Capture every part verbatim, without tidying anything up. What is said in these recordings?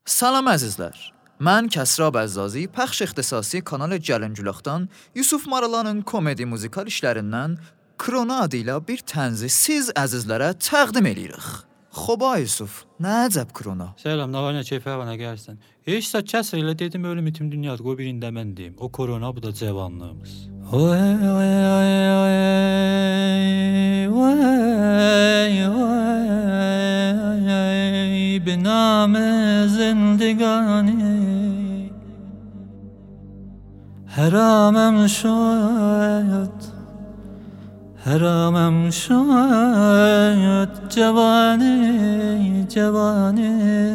Salam əzizlər. Mən Kəsra Bəzzazi, pəxş ixtisasi kanal Gəlincülaqdan Yusuf Maralanın komedi muzikal işlərindən Krona adı ilə bir tənzi siz əzizlərə təqdim edirik. Xoba Yusuf, nə əcəb Krona? Selam, ne var ne keyfe var ne gelsin. Hiç saç Kəsra ile dedim ölüm itim dünyada, o birində mən deyim. O korona, bu da cavanlığımız. Oy oy oy oy oy oy binam zindگانی حرامم شد حرامم شد جوانی جوانی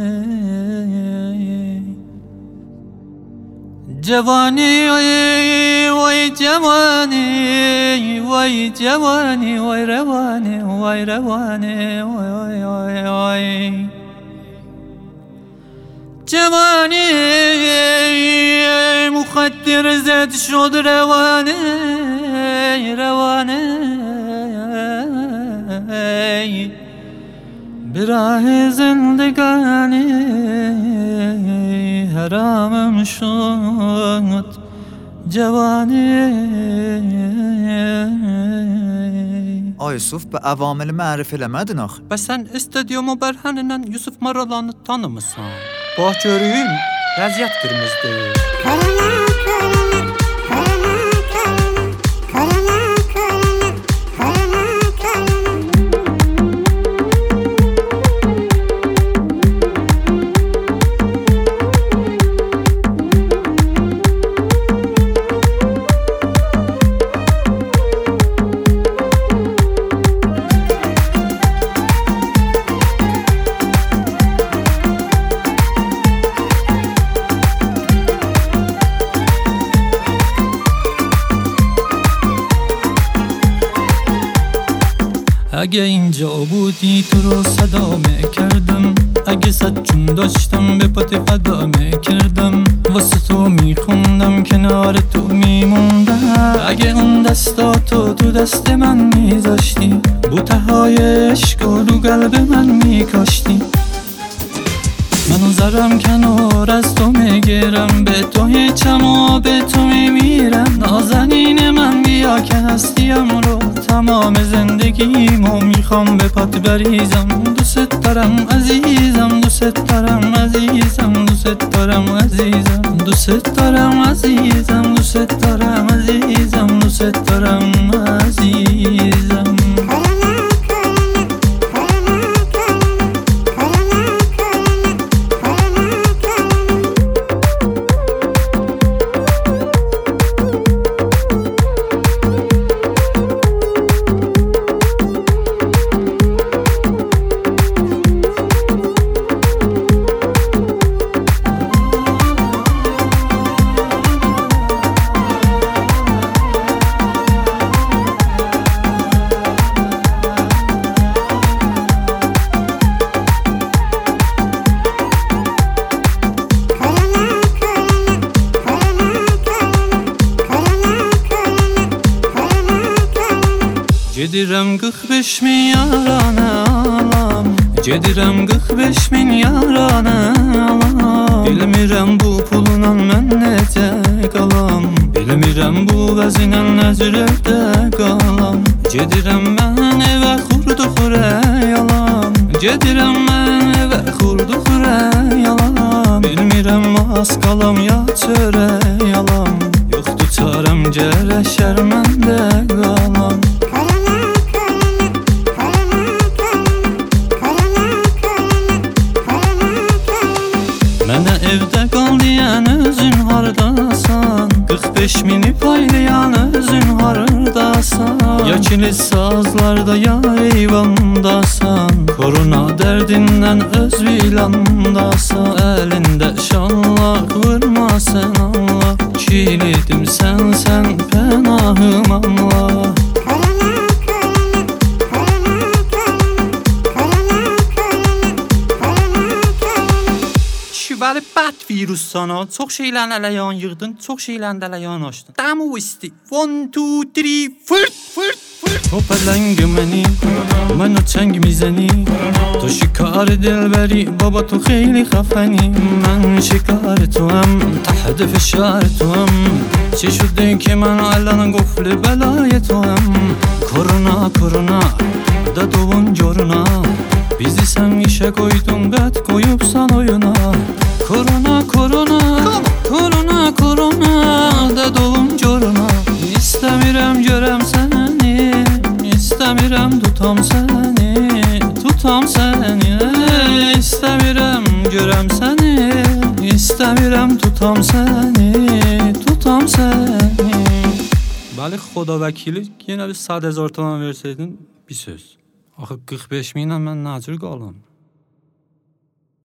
جوانی وای وای جوانی وای جوانی وای روانی وای روانی وای وای وای وای جوانی مخدر زد شد روانه روانه به راه زندگانی حرامم شد جوانی. Ay Yusuf, bu avamili mərif eləmədin axı. Bəs sən istadiyomu bərhənindən Yusuf Maralanı tanımısan? Bax görüm, vəziyyət qırmızıdır. Korona, korona, korona, korona, korona, korona, اگه اینجا بودی تو رو صدا میکردم، اگه صد جون داشتم به پات فدا میکردم، واسه تو میخوندم کنار تو میموندم. اگه اون دستاتو تو دست من میذاشتی، بوتهای عشق رو قلب من میکاشتی. منو زرم کنار از تو میگیرم، به تو هیچم و به تو میمیرم. نازنین من بیا که هستیم رو تمام زندگیمو میخوام به پات بریزم. دوست دارم عزیزم، دوست دارم عزیزم، دوست دارم عزیزم، دوست دارم عزیزم، دوست دارم عزیزم، دوست دارم عزیزم. Gedirəm qırx beş min yarana alam, gedirəm qırx beş min yarana alam. Bilmirəm bu pulla mən necə qalam, bilmirəm bu vəzinə nəcürətdə qalam. Gedirəm mən evə xurdu xurək alam, gedirəm mən evə xurdu xurək alam. Bilmirəm az qalam ya çörək alam, yoxdur çarəm gərək şərməndə qalam. Mənə evdə qal deyən özün hardasan, qırx beş mini paylayan özün hardasan. Ya kilis sazlarda ya eyvandasan, korona dərdindən öz vilandasan. Əlində şallaq vurma sən Allah, kilidim sən sən pənahım Allah. vəli bad virusana, çox şeylərin ələyan yığdın, çox şeylərin ələyan açdın. Demo isti. one two three fırt fırt fırt. تو پلنگ منی منو چنگ میزنی تو شکار دلبری بابا تو خیلی خفنی من شکار تو هم تحت فشار تو هم چی شده که من الان قفل بلای تو هم کرونا کرونا دادوون جورونا bizi sen işe koydun bet koyupsan oyuna korona korona korona korona da dolum coruna İstəmirəm görəm səni İstəmirəm tutam səni tutam səni İstəmirəm görəm səni İstəmirəm tutam səni tutam səni Bəli xoda vəkili yenə bir صد هزار تومان verseydin bir söz Axı qırx beş minlə mən nacır qalım